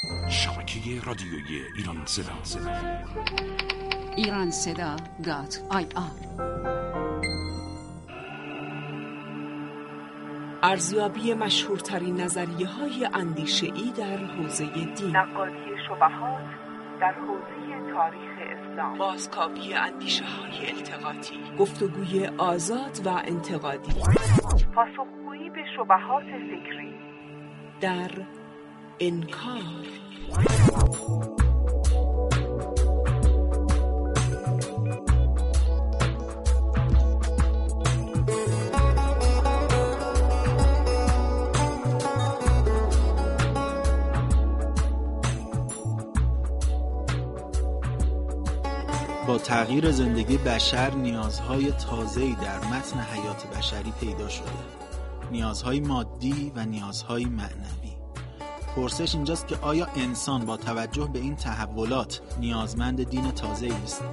شبکه رادیویی ایران صدا. ایرانصدا.ir ارزیابی مشهورترین نظریه‌های اندیشه‌ای در حوزه دین، نقادی شبهات در حوزه تاریخ اسلام، بازکاوی اندیشه‌های التقاطی، گفتگوی آزاد و انتقادی، پاسخگویی به شبهات فکری در انکار. با تغییر زندگی بشر نیازهای تازه‌ای در متن حیات بشری پیدا شده، نیازهای مادی و نیازهای معنوی. پرسش اینجاست که آیا انسان با توجه به این تحولات نیازمند دین تازه‌ای است؟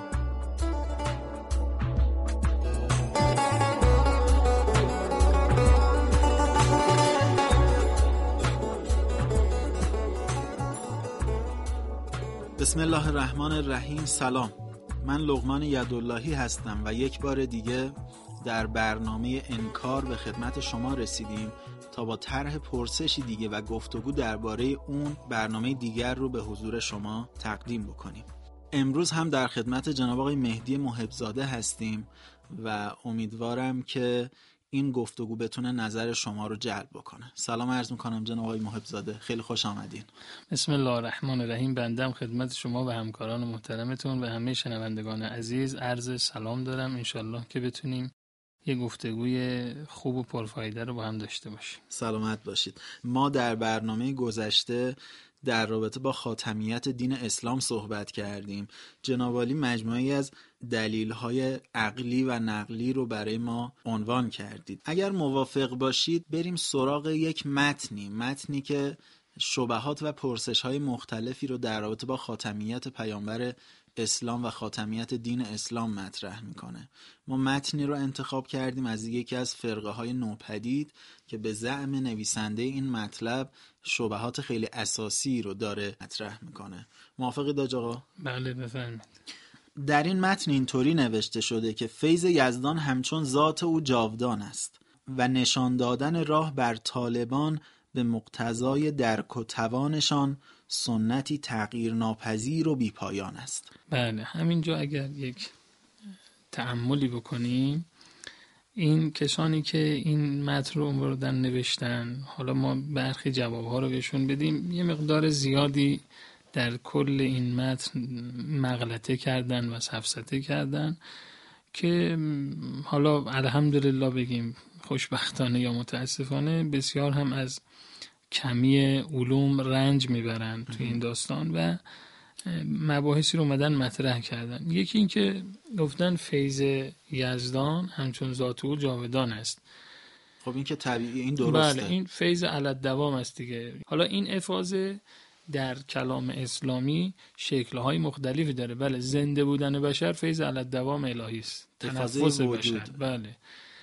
بسم الله الرحمن الرحیم. سلام، من لقمان یداللهی هستم و یک بار دیگه در برنامه انکار به خدمت شما رسیدیم تا با طرح پرسشی دیگه و گفتگو درباره اون برنامه دیگر رو به حضور شما تقدیم بکنیم. امروز هم در خدمت جناب آقای مهدی محبزاده هستیم و امیدوارم که این گفتگو بتونه نظر شما رو جلب بکنه. سلام عرض میکنم جناب آقای محبزاده، خیلی خوش آمدین. بسم الله الرحمن الرحیم. بندم خدمت شما و همکاران محترمتون و همه شنوندگان عزیز عرض سلام دارم. انشالله که بتونیم یه گفتگوی خوب و پرفایده رو با هم داشته باشیم. سلامت باشید. ما در برنامه گذشته در رابطه با خاتمیت دین اسلام صحبت کردیم. جناب عالی مجموعی از دلیل‌های عقلی و نقلی رو برای ما عنوان کردید. اگر موافق باشید بریم سراغ یک متنی که شبهات و پرسش‌های مختلفی رو در رابطه با خاتمیت پیامبر اسلام و خاتمیت دین اسلام مطرح میکنه. ما متنی رو انتخاب کردیم از یکی از فرقه‌های نوپدید که به زعم نویسنده این مطلب شبهات خیلی اساسی رو داره مطرح میکنه. موافقید حاج آقا؟ بله بفرمایید. در این متن اینطوری نوشته شده که فیض یزدان همچون ذات او جاودان است و نشان دادن راه بر طالبان به مقتضای درک و توانشان سنتی تغییر ناپذیر و بیپایان است. بله، همینجا اگر یک تأملی بکنیم، این کسانی که این متن رو آوردن نوشتن، حالا ما برخی جوابها رو بهشون بدیم، یه مقدار زیادی در کل این متن مغلطه کردن و سفسطه کردن که حالا الحمدلله بگیم خوشبختانه یا متاسفانه بسیار هم از کمی علوم رنج میبرن توی این داستان و مباحثی رو اومدن مطرح کردن. یکی این که گفتن فیض یزدان همچون ذات او جاودان است. خب این که طبیعی، این درسته. بله، این فیض علی دوام است دیگه. حالا این افاضه در کلام اسلامی شکل‌های مختلفی داره. بله، زنده بودن بشر فیض علی دوام الهی است، تنفس بشر. بله،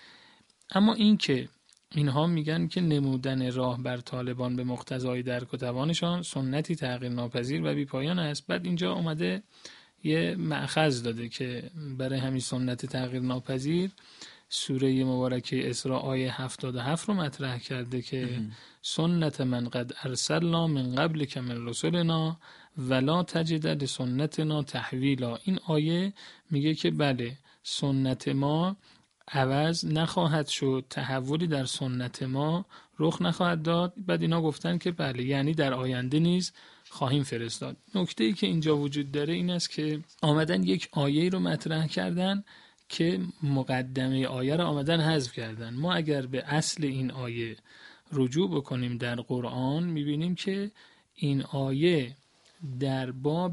اما این که اینها میگن که نمودن راه بر طالبان به مقتضای درک و توانشان سنتی تغییر ناپذیر و بیپایان است. بعد اینجا اومده یه مأخذ داده که برای همین سنت تغییر ناپذیر سوره مبارکه اسراء آیه 77 رو مطرح کرده که سنت من قد ارسلنا من قبل که من رسولنا ولا تجد لسنتنا تحویلا. این آیه میگه که بله، سنت ما عوض نخواهد شد، تحولی در سنت ما رخ نخواهد داد. بعد اینا گفتن که بله، یعنی در آینده نیز خواهیم فرستاد. نکته‌ای که اینجا وجود داره این است که آمدن یک آیه رو مطرح کردن که مقدمه آیه رو آمدن حذف کردن. ما اگر به اصل این آیه رجوع بکنیم در قرآن میبینیم که این آیه در باب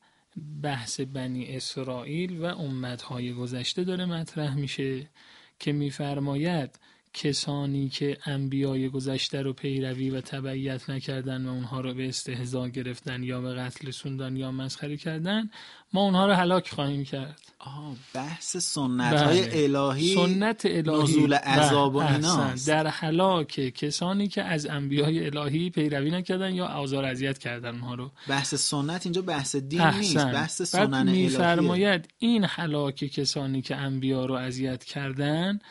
بحث بنی اسرائیل و امتهای گذشته داره مطرح میشه که میفرماید کسانی که انبیای گذشته رو پیروی و تبعیت نکردن و اونها رو به استهزا گرفتن یا به قتل رسوندن یا مسخره کردن، ما اونها رو هلاک خواهیم کرد. بحث سنت‌های الهی، سنت الهی، نزول عذاب و ایناست. در هلاک کسانی که از انبیای الهی پیروی نکردن یا آزار اذیت کردن اونها رو. بحث سنت اینجا بحث دین نیست، بحث سنن الهی. می‌فرماید این هلاک کسانی که انبیا رو اذیت کردن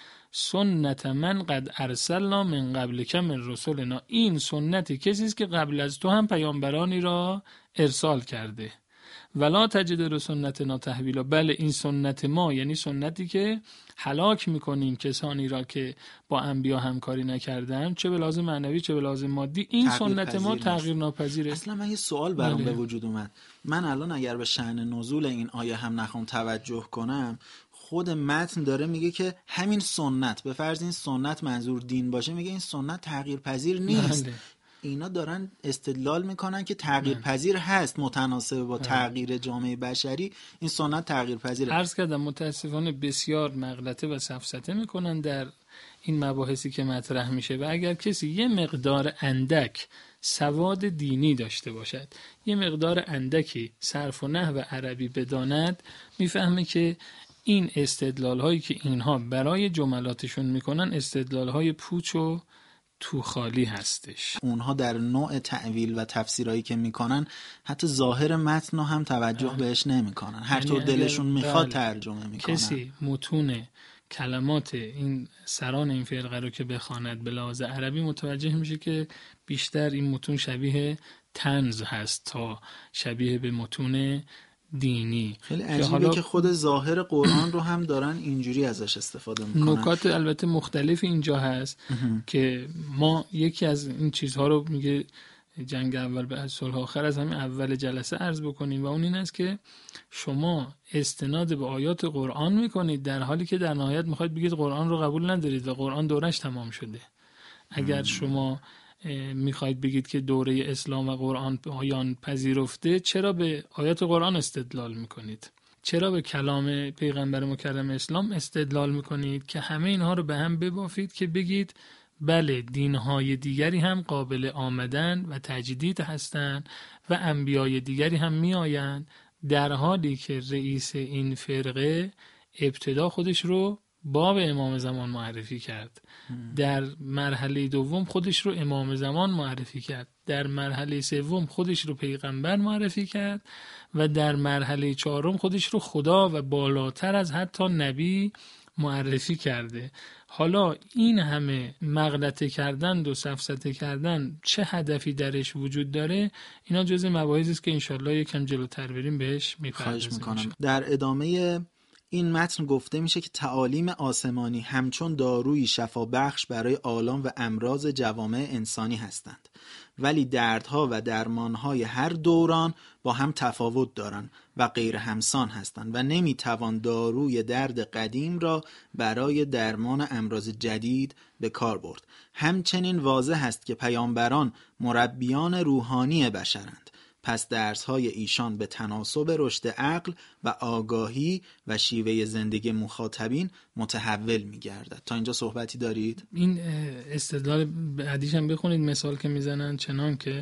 سنت من قد ارسلنا من قبلک من رسولنا، این سنت کسی است که قبل از تو هم پیامبرانی را ارسال کرده. ولا تجد لسنتنا تحویلا، بله این سنت ما، یعنی سنتی که هلاک میکنیم کسانی را که با انبیا همکاری نکردن، چه به لحاظ معنوی چه به لحاظ مادی، این سنت ما تغییر ناپذیره. اصلا من یه سوال برام به وجود اومد. من الان اگر به شأن نزول این آیه هم نخوام توجه کنم، خود متن داره میگه که همین سنت، به فرض این سنت منظور دین باشه، میگه این سنت تغییر پذیر نیست. اینا دارن استدلال میکنن که تغییر پذیر هست، متناسب با تغییر جامعه بشری این سنت تغییر پذیره. عرض کردم متاسفانه بسیار مغلطه و سفسطه میکنن در این مباحثی که مطرح میشه و اگر کسی یه مقدار اندک سواد دینی داشته باشد، یه مقدار اندکی صرف و نحو عربی بداند، میفهمه که این استدلال هایی که اینها برای جملاتشون میکنن استدلال های پوچ و تو خالی هستش. اونها در نوع تأویل و تفسیرهایی که میکنن حتی ظاهر متن رو هم توجه بهش نمیکنن، هر طور دلشون میخواد ترجمه میکنن. کسی متون کلمات این سران این فرقه رو که بخواند به لحاظ عربی متوجه میشه که بیشتر این متون شبیه طنز هست تا شبیه به متون دینی. خیلی عجیبه که خود ظاهر قرآن رو هم دارن اینجوری ازش استفاده میکنن. نکات البته مختلف اینجا هست که ما یکی از این چیزها رو میگه جنگ اول به صلح آخر از همین اول جلسه عرض بکنیم و اون این است که شما استناد به آیات قرآن میکنید در حالی که در نهایت میخواید بگید قرآن رو قبول ندارید و قرآن دورش تمام شده. اگر شما میخواید بگید که دوره اسلام و قرآن پایان پذیرفته، چرا به آیات قرآن استدلال میکنید؟ چرا به کلام پیغمبر مکرم اسلام استدلال میکنید که همه اینها رو به هم ببافید که بگید بله دینهای دیگری هم قابل آمدن و تجدید هستند و انبیای دیگری هم میآیند، در حالی که رئیس این فرقه ابتدا خودش رو باب امام زمان معرفی کرد، در مرحله دوم خودش رو امام زمان معرفی کرد، در مرحله سوم خودش رو پیغمبر معرفی کرد و در مرحله چهارم خودش رو خدا و بالاتر از حتی نبی معرفی کرده. حالا این همه مغلطه کردن و سفسطه کردن چه هدفی درش وجود داره؟ اینا جزء مباحثی است که انشالله یکم جلوتر بریم بهش میپردازیم. در ادامه این متن گفته میشه که تعالیم آسمانی همچون دارویی شفابخش برای آلام و امراض جوامع انسانی هستند، ولی دردها و درمانهای هر دوران با هم تفاوت دارند و غیر همسان هستند و نمیتوان داروی درد قدیم را برای درمان امراض جدید به کار برد. همچنین واضح است که پیامبران مربیان روحانی بشرند، پس درس‌های ایشان به تناسب رشد عقل و آگاهی و شیوه زندگی مخاطبین متحول می‌گردد. تا اینجا صحبتی دارید؟ این استدلال بعدیش هم بخونید، مثال که میزنن چنان که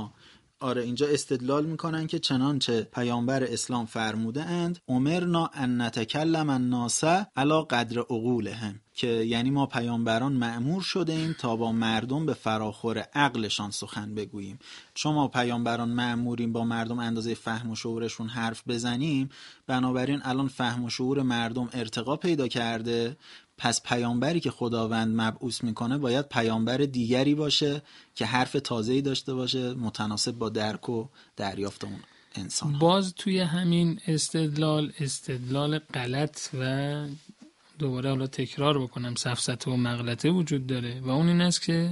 آره اینجا استدلال میکنن که چنانچه پیامبر اسلام فرموده اند امرنا ان نتکلم الناس علی قدر عقولهم، که یعنی ما پیامبران مأمور شده ایم تا با مردم به فراخور عقلشان سخن بگوییم. چون ما پیامبران مأموریم با مردم اندازه فهم و شعورشون حرف بزنیم، بنابراین الان فهم و شعور مردم ارتقا پیدا کرده، پس پیامبری که خداوند مبعوث میکنه باید پیامبر دیگری باشه که حرف تازه‌ای داشته باشه متناسب با درک و دریافت اون انسان. باز توی همین استدلال غلط و دوباره حالا تکرار بکنم سفسطه و مغلطه وجود داره و اون این است که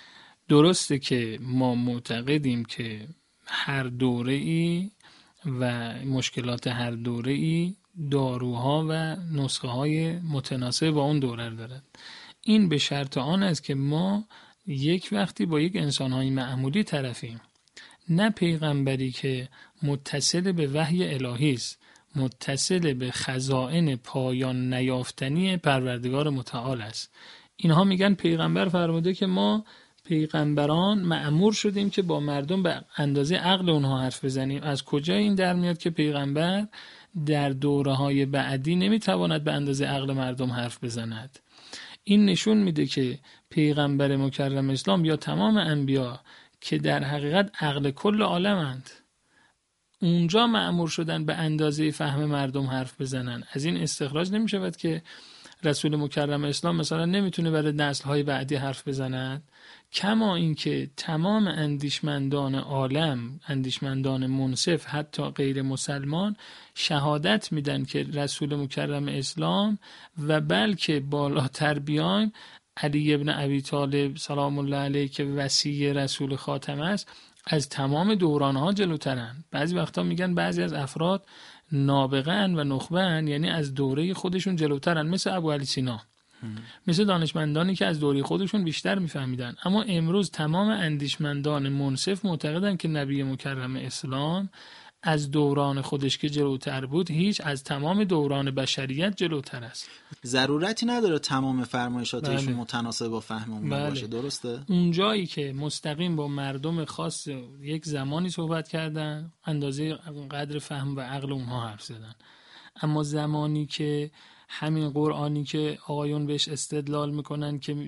درسته که ما معتقدیم که هر دوره‌ای و مشکلات هر دوره‌ای داروها و نسخه های متناسب با اون دوره دارد. این به شرط آن است که ما یک وقتی با یک انسان‌های معمولی طرفیم، نه پیغمبری که متصل به وحی الهی است، متصل به خزائن پایان نیافتنی پروردگار متعال است. اینها میگن پیغمبر فرموده که ما پیغمبران مأمور شدیم که با مردم به اندازه عقل اونها حرف بزنیم. از کجا این در میاد که پیغمبر در دوره‌های بعدی نمیتواند به اندازه عقل مردم حرف بزند؟ این نشون میده که پیغمبر مکرم اسلام یا تمام انبیا که در حقیقت عقل کل عالمند، اونجا مأمور شدن به اندازه فهم مردم حرف بزنن. از این استخراج نمیشود که رسول مکرم اسلام مثلا نمیتونه برای نسل‌های بعدی حرف بزند، کما اینکه تمام اندیشمندان عالم، اندیشمندان منصف، حتی غیر مسلمان، شهادت میدن که رسول مکرم اسلام و بلکه بالاتر بیایم علی ابن ابی طالب سلام الله علیه که وصی رسول خاتم است، از تمام دورانها جلوترن. بعضی وقتا میگن بعضی از افراد نابغه‌اند و نخبه‌اند، یعنی از دوره خودشون جلوترن، مثل ابو علی سینا، مثل دانشمندانی که از دوره خودشون بیشتر میفهمیدن. اما امروز تمام اندیشمندان منصف معتقدن که نبی مکرم اسلام از دوران خودش که جلوتر بود هیچ از تمام دوران بشریت جلوتر است. ضرورتی نداره تمام فرمایشاتشون متناسب با فهممون باشه، درسته؟ اون جایی که مستقیم با مردم خاص یک زمانی صحبت کردن، اندازه قدر فهم و عقل اونها حرف زدن. اما زمانی که همین قرآنی که آقایون بهش استدلال میکنن که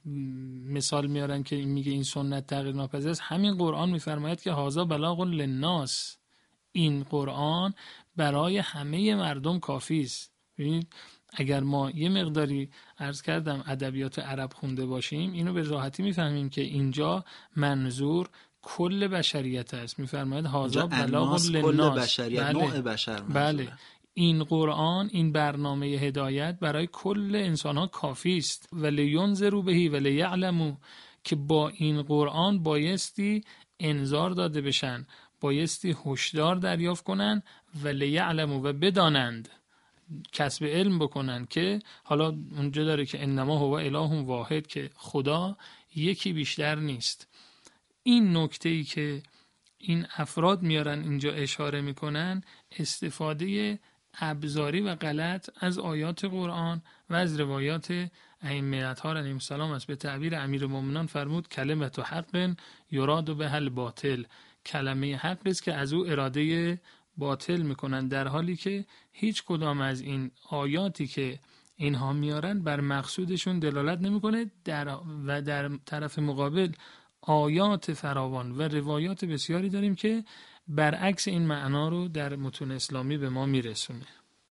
مثال میارن که میگه این سنت تغییر ناپذیر است، همین قرآن میفرماید که هذا بلاغ للناس، این قرآن برای همه مردم کافی است. ببینید اگر ما یه مقداری عرض کردم ادبیات عرب خونده باشیم، اینو به راحتی میفهمیم که اینجا منظور کل بشریت است. میفرماید هذا بلاغ للناس، کل بشریت، نوع بشر. بله، این قرآن، این برنامه هدایت برای کل انسان ها کافی است. ولیونذروا بهی ولیعلموا، که با این قرآن بایستی انذار داده بشن، بایستی هشدار دریافت کنن، ولیعلموا، و بدانند، کسب علم بکنن که حالا اونجا داره که انما هو اله واحد، که خدا یکی بیشتر نیست. این نکته‌ای که این افراد میارن اینجا اشاره میکنن، استفاده ابزاری و غلط از آیات قرآن و از روایات ائمه اطهار علیهم السلام است. به تعبیر امیرالمومنین فرمود کلمت حق یراد بها الباطل، کلمه حق است که از او اراده باطل میکنن، در حالی که هیچ کدام از این آیاتی که اینها میارن بر مقصودشون دلالت نمیکنه. و در طرف مقابل آیات فراوان و روایات بسیاری داریم که برعکس این معنا رو در متون اسلامی به ما میرسونه.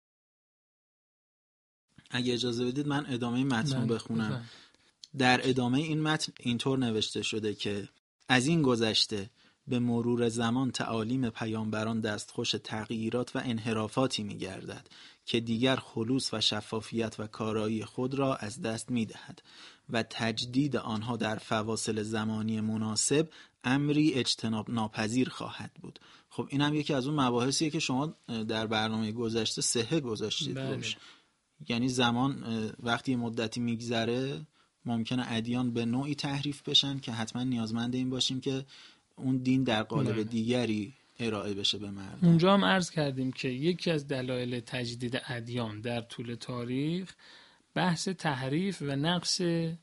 اگه اجازه بدید من ادامه متن بخونم. در ادامه این متن اینطور نوشته شده که از این گذشته به مرور زمان تعالیم پیامبران دستخوش تغییرات و انحرافاتی می‌گردد که دیگر خلوص و شفافیت و کارایی خود را از دست می‌دهد و تجدید آنها در فواصل زمانی مناسب امری اجتناب ناپذیر خواهد بود. خب این هم یکی از اون مباحثیه که شما در برنامه گذشته صحه گذاشتید روش. یعنی زمان وقتی مدتی میگذره ممکنه ادیان به نوعی تحریف بشن که حتما نیازمند این باشیم که اون دین در قالب دیگری ارائه بشه به مردم. اونجا هم عرض کردیم که یکی از دلایل تجدید ادیان در طول تاریخ بحث تحریف و نقص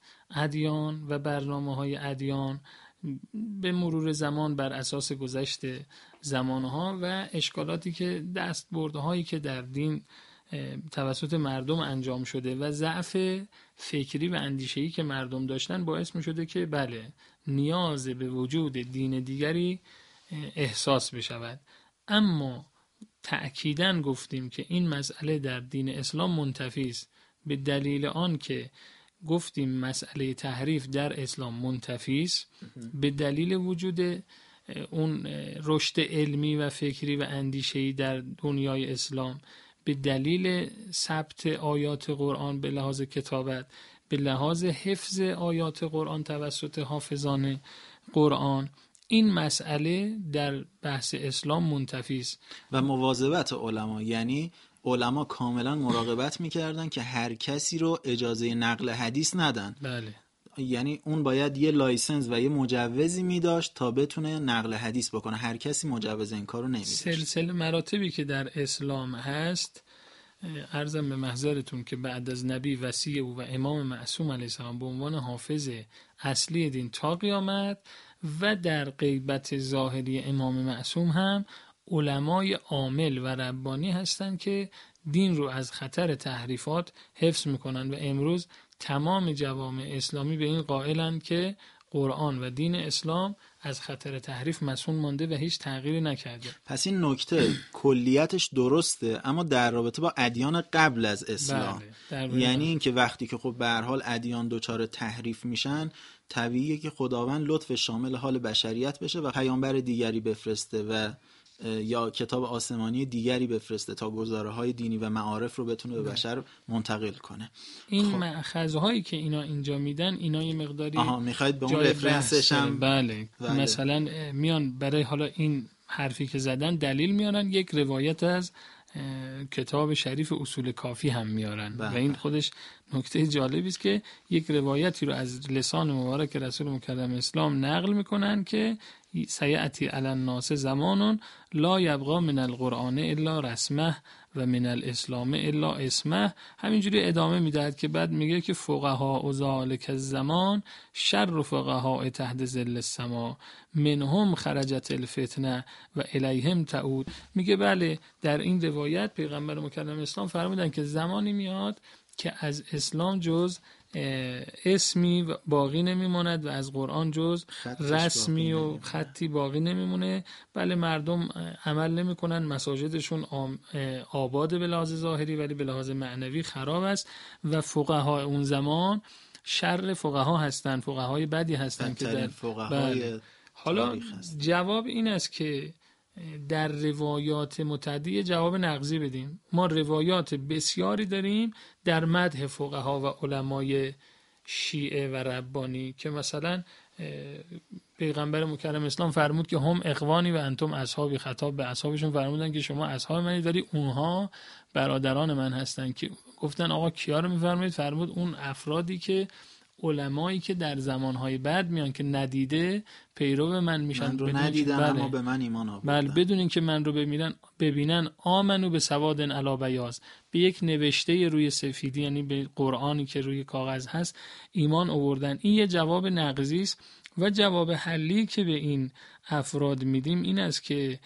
ادیان و برنامه‌های ادیان به مرور زمان بر اساس گذشت زمانها و اشکالاتی که دستبردهایی که در دین توسط مردم انجام شده و ضعف فکری و اندیشه‌ای که مردم داشتن باعث می شده که بله نیاز به وجود دین دیگری احساس بشود. اما تأکیداً گفتیم که این مسئله در دین اسلام منتفی است، به دلیل آن که گفتیم مسئله تحریف در اسلام منتفی است، به دلیل وجود اون رشد علمی و فکری و اندیشه‌ای در دنیای اسلام، به دلیل ثبت آیات قرآن به لحاظ کتابت، به لحاظ حفظ آیات قرآن توسط حافظان قرآن، این مسئله در بحث اسلام منتفی است. و مواظبت علما، یعنی علما کاملا مراقبت میکردن که هر کسی رو اجازه نقل حدیث ندن. بله. یعنی اون باید یه لایسنس و یه مجوزی میداشت تا بتونه نقل حدیث بکنه. هر کسی مجوز این کارو نمیداشت. سلسله مراتبی که در اسلام هست عرضم به محضرتون که بعد از نبی وصی او و امام معصوم علیه السلام به عنوان حافظ اصلی دین تا قیامت و در غیبت ظاهری امام معصوم هم علمای عامل و ربانی هستند که دین رو از خطر تحریفات حفظ میکنن و امروز تمام جوامع اسلامی به این قائلن که قرآن و دین اسلام از خطر تحریف مصون مانده و هیچ تغییری نکرده. پس این نکته کلیتش درسته، اما در رابطه با ادیان قبل از اسلام، یعنی اینکه وقتی که خب به هر حال ادیان دچار تحریف میشن، طبیعیه که خداوند لطف شامل حال بشریت بشه و پیامبر دیگری بفرسته و یا کتاب آسمانی دیگری بفرسته تا گزاره‌های دینی و معارف رو بتونه به بشر منتقل کنه. این مأخذهایی که اینا اینجا میدن، اینا یه مقداری میخواید به اون رفرنسش هم بله. مثلا میان برای حالا این حرفی که زدن دلیل میارن، یک روایت از کتاب شریف اصول کافی هم میارن و این خودش نکته جالبی است که یک روایتی رو از لسان مبارک رسول مکرم اسلام نقل میکنن که سیأتی علی الناس زمان لا یبقى من القرآن الا رسمه و من الاسلام الا اسمه. همینجوری ادامه میدهد که بعد میگه که فقها ذلک الزمان شر فقها تحت ظل السما منهم خرجت الفتنه و الیهم تعود. میگه بله در این روایت پیغمبر مکرم اسلام فرمودن که زمانی میاد که از اسلام جز اسمی باقی نمیموند و از قرآن جز رسمی و خطی باقی نمیمونه. بله مردم عمل نمیکنن، مساجدشون آباد به لحاظ ظاهری ولی به لحاظ معنوی خراب است و فقها اون زمان شر فقها هستن، فقهای بدی هستن که در بله. حالا جواب این است که در روایات متعدی جواب نقضی بدیم. ما روایات بسیاری داریم در مدح فقها و علمای شیعه و ربانی که مثلا پیغمبر مکرم اسلام فرمود که هم اخوانی و انتم اصحابی، خطاب به اصحابشون فرمودن که شما اصحاب منید ولی اونها برادران من هستن. که گفتن آقا کیا رو میفرمایید؟ فرمود اون افرادی که علمایی که در زمانهای بعد میان که ندیده پیرو من میشن. من رو ندیدن اما به من ایمان آوردن. بله بدون اینکه من رو ببینن آمنو به سواد علی بیاض، به یک نوشته روی سفیدی یعنی به قرآنی که روی کاغذ هست ایمان آوردن. این یه جواب نقضی است و جواب حلی که به این افراد میدیم این است که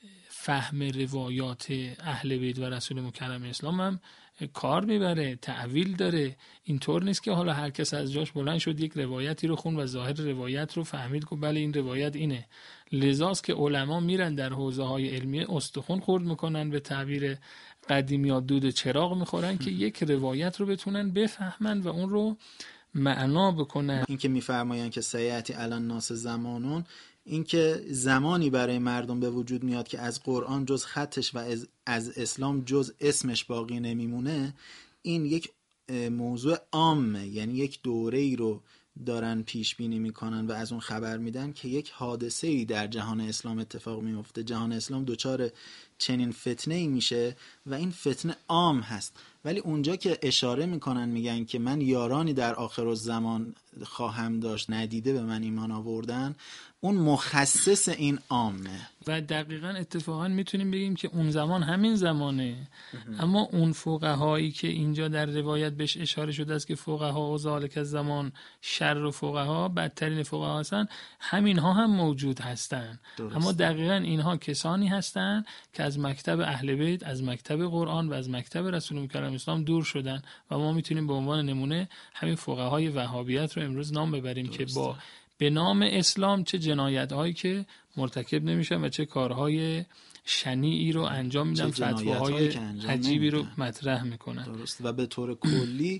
فهم روایات اهل بیت و رسول مکرم اسلام هم کار میبره، تعویل داره. اینطور نیست که حالا هر کس از جاش بلند شد یک روایتی رو خون و ظاهر روایت رو فهمید که بله این روایت اینه. لذاست که علما میرن در حوزه های علمی استخون خورد میکنن، به تعبیر قدیمی ها دود چراغ میخورن که یک روایت رو بتونن بفهمن و اون رو معنا بکنن. این که میفرمایند که سیأتی علی الناس زمانون، این که زمانی برای مردم به وجود میاد که از قرآن جز خطش و از اسلام جز اسمش باقی نمیمونه، این یک موضوع عامه، یعنی یک دوره‌ای رو دارن پیش بینی میکنن و از اون خبر میدن که یک حادثه‌ای در جهان اسلام اتفاق میفته، جهان اسلام دچار چنین فتنه‌ای میشه و این فتنه عام هست. ولی اونجا که اشاره میکنن میگن که من یارانی در آخرالزمان خواهم داشت ندیده به من ایمان آوردن، اون مخصص این عامه و دقیقاً اتفاقاً میتونیم بگیم که اون زمان همین زمانه. اما اون فقهایی که اینجا در روایت بهش اشاره شده است که فقها و ذالک الزمان شر و فقها بدترین فقها هستن، همین ها هم موجود هستن. اما دقیقاً اینها کسانی هستن که از مکتب اهل بیت، از مکتب قرآن و از مکتب رسول مکرم اسلام دور شدن و ما میتونیم به عنوان نمونه همین فقهای وهابیت رو امروز نام ببریم که با به نام اسلام چه جنایت‌هایی که مرتکب نمیشن و چه کارهای شنیعی رو انجام میدن، فتواهای عجیبی رو مطرح میکنن. درست. و به طور کلی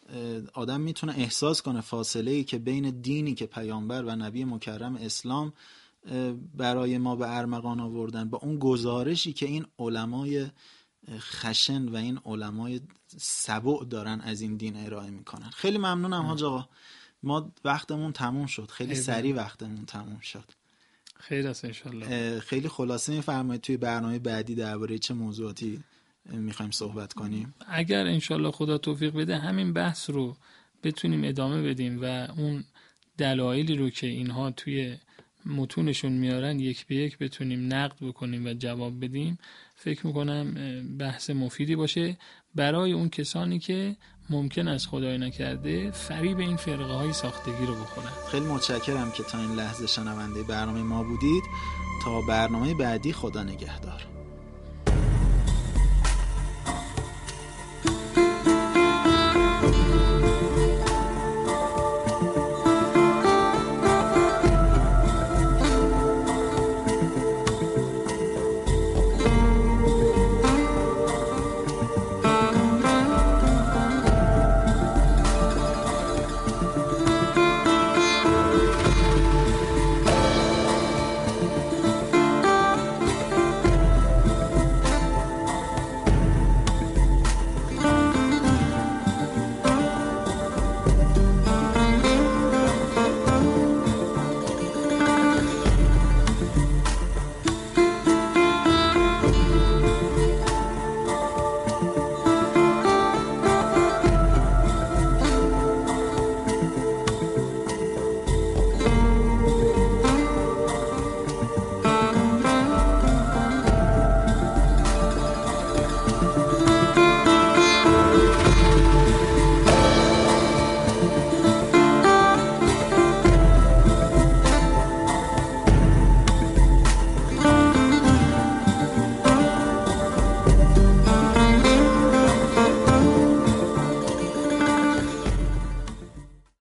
آدم میتونه احساس کنه فاصله‌ای که بین دینی که پیامبر و نبی مکرم اسلام برای ما به ارمغان آوردن با اون گزارشی که این علمای خشن و این علمای سبع دارن از این دین ارائه میکنن. خیلی ممنونم حاج آقا، ما وقتمون تموم شد، خیلی سریع وقتمون تموم شد. خیر است انشالله. خیلی خلاصه میفرمایید توی برنامه بعدی درباره چه موضوعاتی میخوایم صحبت کنیم؟ اگر انشالله خدا توفیق بده همین بحث رو بتونیم ادامه بدیم و اون دلایلی رو که اینها توی متونشون میارن یک به یک بتونیم نقد بکنیم و جواب بدیم، فکر میکنم بحث مفیدی باشه برای اون کسانی که ممکن است خدای نکرده فریب این فرقه های ساختگی رو بخورن. خیلی متشکرم که تا این لحظه شنونده برنامه ما بودید. تا برنامه بعدی، خدا نگهدار.